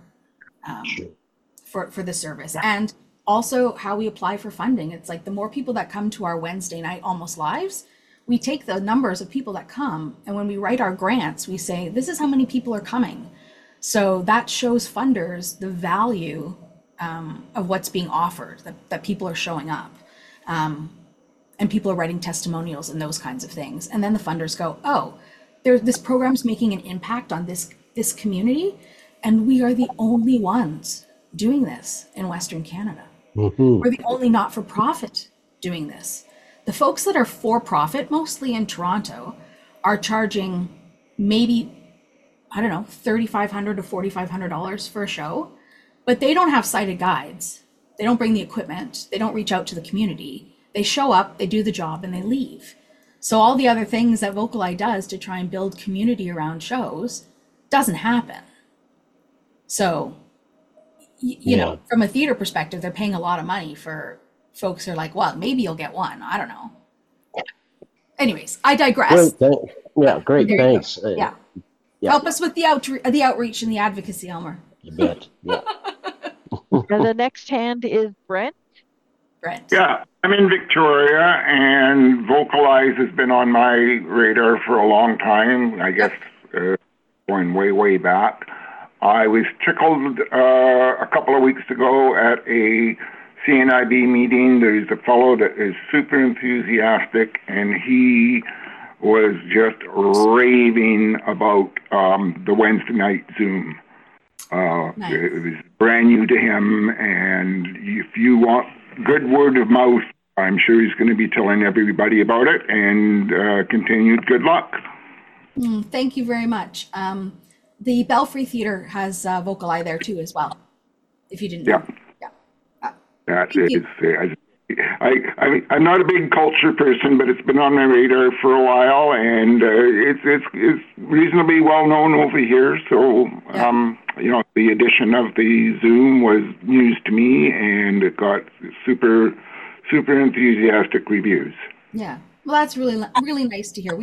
S2: the service, and also how we apply for funding. It's like the more people that come to our Wednesday night Almost Lives, we take the numbers of people that come, and when we write our grants, we say, this is how many people are coming. So that shows funders the value of what's being offered, that people are showing up. And people are writing testimonials and those kinds of things. And then the funders go, oh, this program's making an impact on this community, and we are the only ones doing this in Western Canada. We're the only not-for-profit doing this. The folks that are for-profit, mostly in Toronto, are charging maybe, I don't know, $3,500 to $4,500 for a show, but they don't have sighted guides. They don't bring the equipment. They don't reach out to the community. They show up, they do the job, and they leave. So all the other things that Vocal Eye does to try and build community around shows doesn't happen. So, from a theater perspective, they're paying a lot of money for folks who are like, well, maybe you'll get one. I don't know. Anyways, I digress.
S5: Great, thanks.
S2: Yeah. Help us with the outreach and the advocacy, Elmer.
S5: You bet. Yeah.
S3: And the next hand is Brent.
S2: Brent.
S6: Yeah, I'm in Victoria, and Vocalize has been on my radar for a long time. I guess going way, way back. I was tickled a couple of weeks ago at a CNIB meeting. There's a fellow that is super enthusiastic, and he was just raving about the Wednesday night Zoom.
S2: Nice.
S6: It was brand new to him, and if you want good word of mouth, I'm sure he's going to be telling everybody about it, and continued good luck.
S2: Thank you very much. The Belfry Theatre has Vocal Eye there too as well, if you didn't know. Yeah.
S6: That
S2: Thank
S6: is,
S2: you.
S6: I'm not a big culture person, but it's been on my radar for a while, and it's reasonably well known over here. So, the addition of the Zoom was news to me, and it got super, super enthusiastic reviews.
S2: Yeah. Well, that's really, really nice to hear.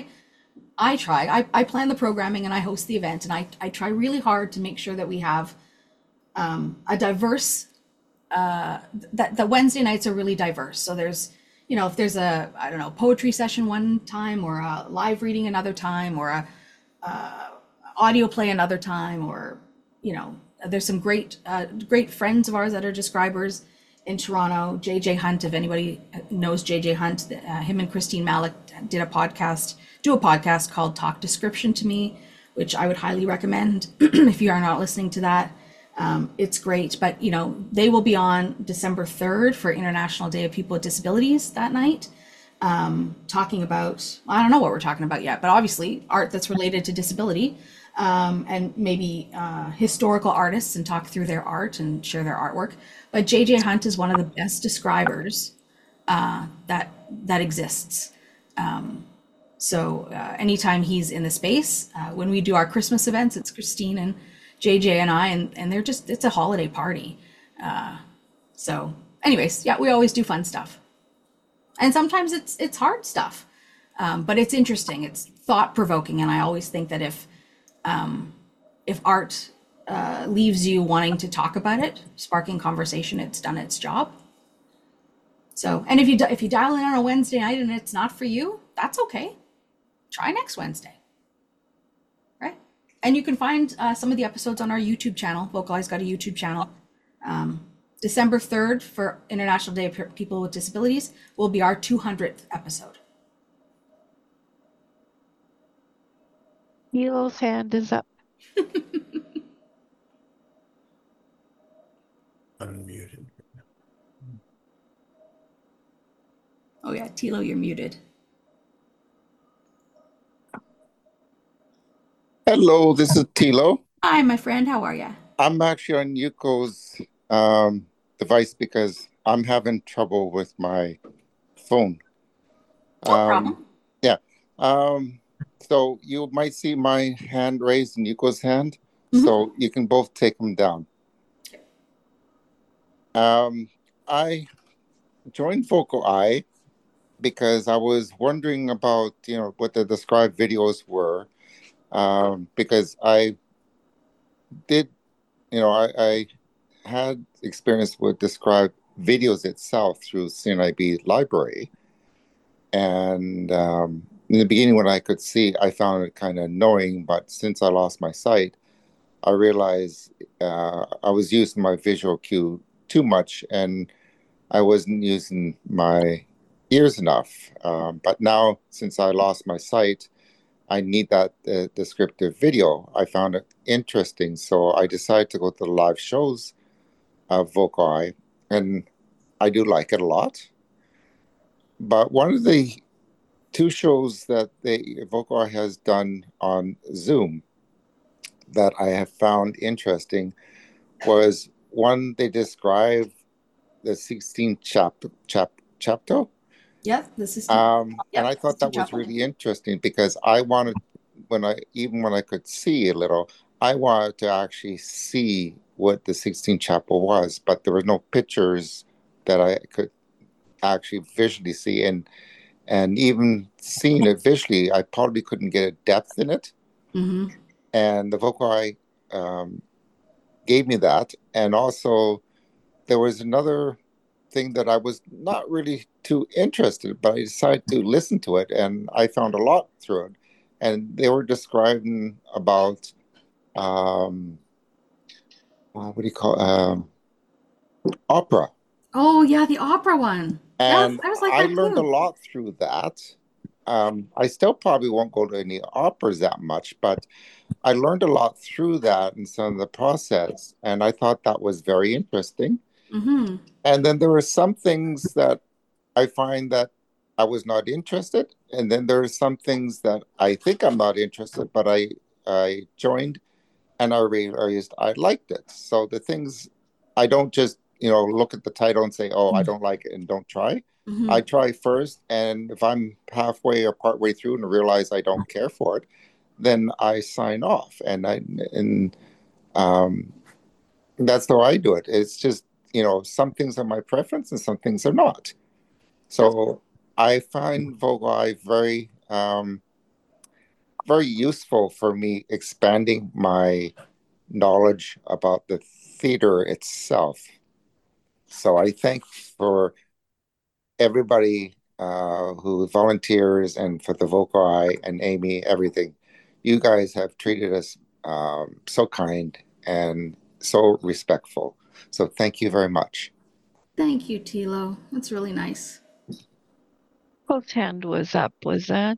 S2: I plan the programming and I host the event, and I try really hard to make sure that we have a diverse that the Wednesday nights are really diverse. So there's, if there's a, I don't know, poetry session one time, or a live reading another time, or a audio play another time, or, there's some great friends of ours that are describers in Toronto. JJ Hunt, if anybody knows JJ Hunt, him and Christine Malik do a podcast called Talk Description to Me, which I would highly recommend if you are not listening to that. It's great, but they will be on December 3rd for International Day of People with Disabilities that night, talking about, I don't know what we're talking about yet, but obviously art that's related to disability, and maybe historical artists, and talk through their art and share their artwork. But JJ Hunt is one of the best describers that exists. So anytime he's in the space, when we do our Christmas events, it's Christine and JJ and I, and they're just, it's a holiday party. So anyways, yeah, we always do fun stuff. And sometimes it's hard stuff, but it's interesting, it's thought provoking. And I always think that if art leaves you wanting to talk about it, sparking conversation, it's done its job. So, and if you dial in on a Wednesday night and it's not for you, that's okay. Try next Wednesday. Right? And you can find some of the episodes on our YouTube channel. Vocalize got a YouTube channel. December 3rd for International Day of People with Disabilities will be our 200th episode.
S3: Milo's hand is up.
S1: Unmuted.
S2: Oh yeah, Tilo, you're muted.
S7: Hello, this is Tilo.
S2: Hi, my friend. How are you?
S7: I'm actually on Yuko's device because I'm having trouble with my phone.
S2: No problem.
S7: Yeah. So you might see my hand raised and Yuko's hand.
S2: Mhm.
S7: So you can both take them down. I joined Vocal Eye because I was wondering about, what the described videos were. Because I did, I had experience with described videos itself through CNIB library. And in the beginning, when I could see, I found it kind of annoying. But since I lost my sight, I realized I was using my visual cue too much, and I wasn't using my ears enough. But now, since I lost my sight, I need that descriptive video. I found it interesting, so I decided to go to the live shows of Vocal Eye, and I do like it a lot. But one of the two shows that Vocal Eye has done on Zoom that I have found interesting was one they describe the 16th chapter.
S2: Yeah, this is.
S7: And I thought that was really interesting because I wanted, when I could see a little, I wanted to actually see what the 16th chapel was, but there were no pictures that I could actually visually see. And even seeing it visually, I probably couldn't get a depth in it.
S2: Mm-hmm.
S7: And the Vocal Eye gave me that. And also, there was another thing that I was not really too interested, but I decided to listen to it, and I found a lot through it. And they were describing about what do you call opera,
S2: Oh yeah, the opera one.
S7: and
S2: I was like
S7: I
S2: that
S7: learned a
S2: too.
S7: lot through that. I still probably won't go to any operas that much, but I learned a lot through that and some of the process, and I thought that was very interesting.
S2: Mm-hmm.
S7: And then there were some things that I find that I was not interested, and then there are some things that I think I'm not interested, but I joined and I realized I liked it. So the things I don't just look at the title and say, "Oh, I don't like it," and don't try. I
S2: Mm-hmm.
S7: try first, and if I'm halfway or partway through and realize I don't care for it, then I sign off, and um, that's how I do it. It's just some things are my preference and some things are not.
S2: That's
S7: So I find Vogai very useful for me expanding my knowledge about the theater itself. So I thank for everybody who volunteers and for the Vocal Eye and Amy, everything. You guys have treated us so kind and so respectful. So thank you very much.
S2: Thank you, Tilo. That's really nice.
S3: Whose hand was up? Was that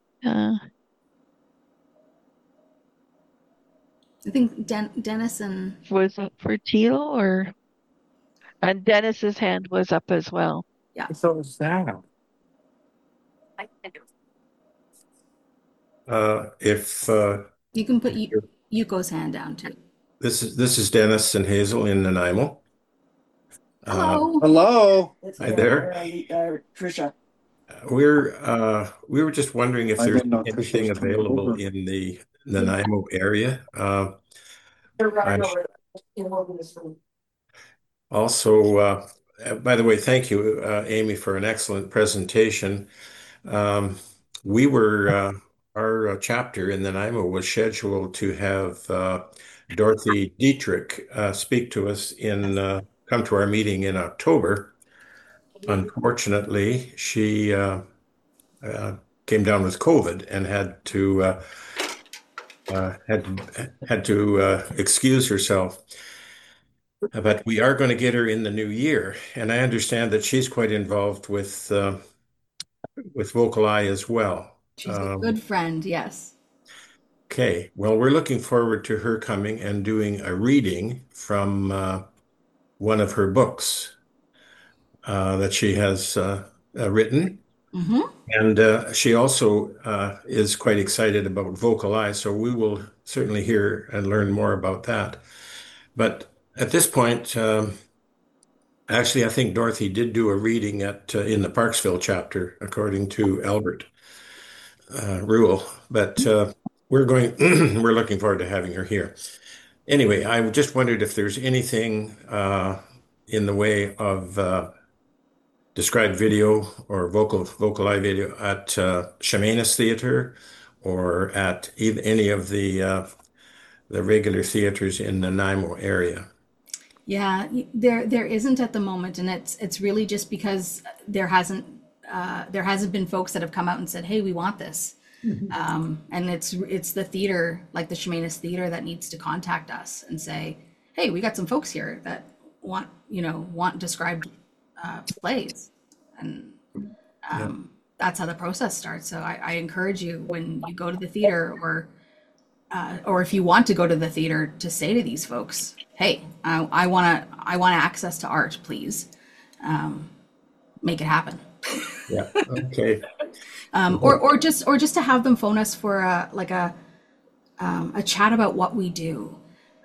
S2: I think Dennis and
S3: was it for Teal or and Dennis's hand was up as well.
S2: yeah,
S8: So is that. If
S2: you can put Yuko's hand down too.
S8: this is Dennis and Hazel in Nanaimo.
S2: Hello.
S7: Hello.
S8: Hi there.
S9: Trisha.
S8: We were just wondering if
S7: I
S8: there's
S7: didn't know
S8: anything
S7: Trisha's coming
S8: available
S7: over.
S8: in the Nanaimo area.
S9: They're right
S8: I'm
S9: over in this room.
S8: also, by the way, thank you, Amy, for an excellent presentation. Um, we were our chapter in Nanaimo was scheduled to have Dorothy Dietrich speak to us come to our meeting in October. Unfortunately, she uh, came down with COVID and had to excuse herself. But we are going to get her in the new year, and I understand that she's quite involved with Vocal Eye as well.
S2: She's a good friend, yes.
S8: Okay, well, we're looking forward to her coming and doing a reading from one of her books that she has written.
S2: Mm-hmm.
S8: And she also is quite excited about Vocal Eye, so we will certainly hear and learn more about that. But at this point, actually, I think Dorothy did do a reading in the Parksville chapter, according to Albert Rule. But we're looking forward to having her here. Anyway, I just wondered if there's anything in the way of described video or vocal eye video at Chemainus Theater or at any of the regular theaters in the Nanaimo area.
S2: Yeah, there isn't at the moment, and it's really just because there hasn't been folks that have come out and said, "Hey, we want this," and it's the theater, like the Chemainus Theater, that needs to contact us and say, "Hey, we got some folks here that want described plays," and
S8: Yeah.
S2: that's how the process starts. So I encourage you, when you go to the theater, or if you want to go to the theater, to say to these folks, "Hey, I want access to art, please. Make it happen."
S8: Yeah. Okay.
S2: Or just to have them phone us for a chat about what we do,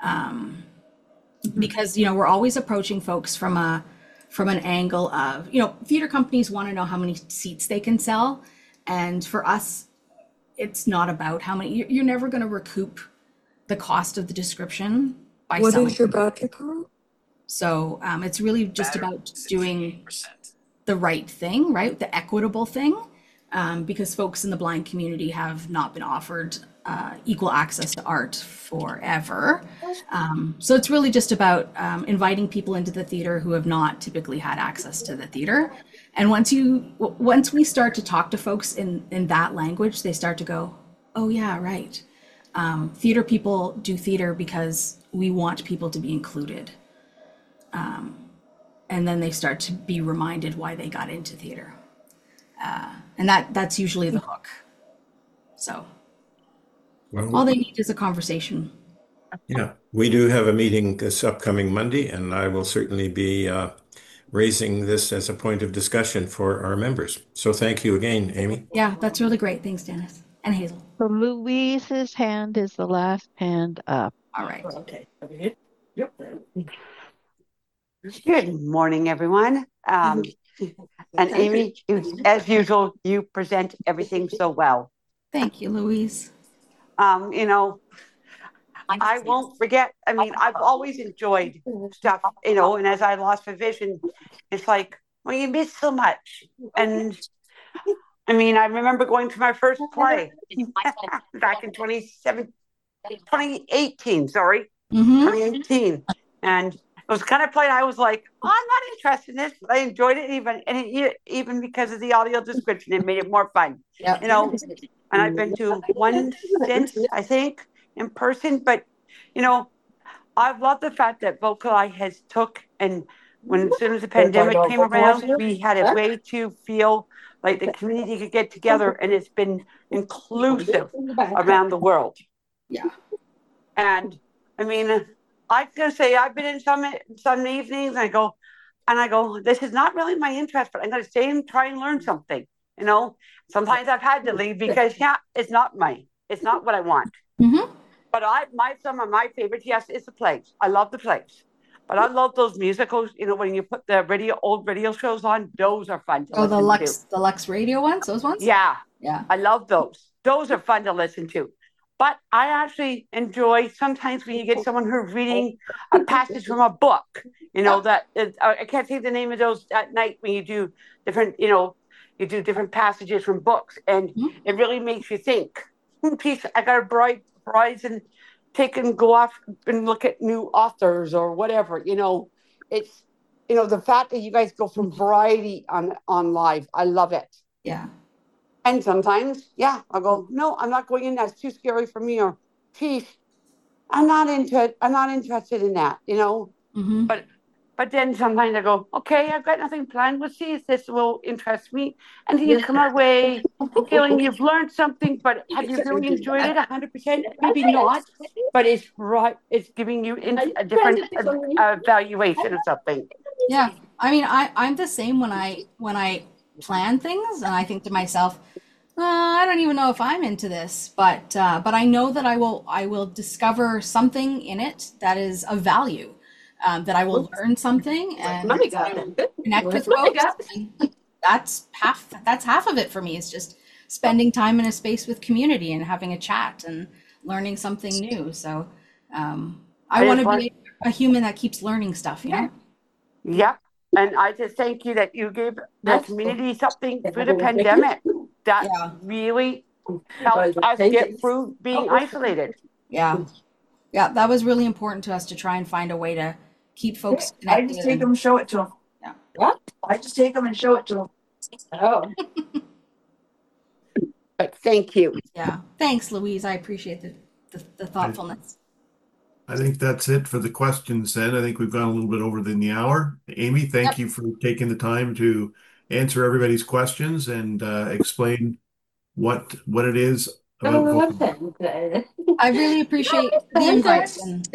S2: because we're always approaching folks from an angle of theater companies want to know how many seats they can sell, and for us, it's not about how many. You're never going to recoup the cost of the description by
S9: What
S2: selling.
S9: is your battery power?
S2: So it's really just about doing the right thing, right? The equitable thing, because folks in the blind community have not been offered equal access to art forever. So it's really just about inviting people into the theater who have not typically had access to the theater. And once we start to talk to folks in that language, they start to go, oh yeah, right. Theater people do theater because we want people to be included. And then they start to be reminded why they got into theater. And that's usually the hook. So all they need is a conversation.
S8: Yeah, we do have a meeting this upcoming Monday, and I will certainly be raising this as a point of discussion for our members. So thank you again, Amy.
S2: Yeah, that's really great. Thanks, Dennis and Hazel.
S3: So Louise's hand is the last hand up.
S2: All right.
S9: Okay. Yep.
S10: Good morning, everyone. And Amy, as usual, you present everything so well.
S2: Thank you, Louise.
S10: You know, I won't forget. I mean, I've always enjoyed stuff, you know, and as I lost my vision, it's like, well, you miss so much. And I mean, I remember going to my first play back in 2018, sorry, 2018. And it was the kind of play I was like, oh, I'm not interested in this, but I enjoyed it even because of the audio description. It made it more fun, you know. And I've been to one since, I think, in person. But, you know, I've loved the fact that Vocal Eye has took, and as soon as the pandemic came around, we had a way to feel like the community could get together, and it's been inclusive around the world.
S2: Yeah.
S10: And I mean, I was gonna say I've been in some evenings, and I go, this is not really my interest, but I'm gonna stay and try and learn something. You know, sometimes I've had to leave because it's not what I want. But some of my favorites, yes, is the plays. I love the plays. But I love those musicals, you know, when you put the old radio shows on, those are fun to listen to.
S2: The Lux radio ones, those ones?
S10: Yeah.
S2: Yeah.
S10: I love those. Those are fun to listen to. But I actually enjoy sometimes when you get someone who's reading a passage from a book, you know, I can't say the name of those at night when you do different, you know, you do different passages from books, and it really makes you think. Geez, I got a brides and go off and look at new authors or whatever. You know, it's, you know, the fact that you guys go from variety on live, I love it.
S2: Yeah.
S10: And sometimes, yeah, I'll go, no, I'm not going in. That's too scary for me. Or, geez, I'm not into it. I'm not interested in that, you know. But then sometimes I go, okay, I've got nothing planned. We'll see if this will interest me. And you come away feeling you've learned something, but have you really enjoyed it 100%? Maybe not, but it's right. It's giving you a different evaluation of something.
S2: Yeah, I mean, I'm the same when I plan things, and I think to myself, I don't even know if I'm into this, but I know that I will discover something in it that is of value. That I will learn something and connect with folks. And that's half of it for me. Is just spending time in a space with community and having a chat and learning something new. So I want to be a human that keeps learning stuff, you know?
S10: Yeah. And I just thank you that you gave the community something through the pandemic that really helped us get through being isolated.
S2: Yeah. Yeah, that was really important to us to try and find a way to keep folks connected.
S9: I just take them and show it to them.
S2: Yeah.
S9: What? I just take them and show it to them. Oh.
S10: But thank you.
S2: Yeah. Thanks, Louise. I appreciate the thoughtfulness.
S1: I think that's it for the questions then. I think we've gone a little bit over than the hour. Amy, thank you for taking the time to answer everybody's questions and explain what it is about vocal.
S2: I really appreciate the invites.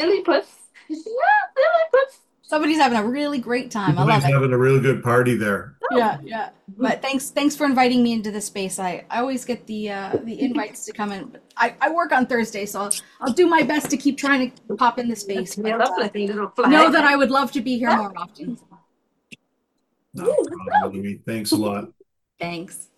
S2: Somebody's having a really great time. I love it.
S1: Somebody's having a really good party there.
S2: Yeah. But thanks for inviting me into this space. I always get the invites to come in. But I work on Thursday, so I'll do my best to keep trying to pop in the space. But, know that I would love to be here more often.
S1: No problem, Amy. Thanks a lot.
S2: Thanks.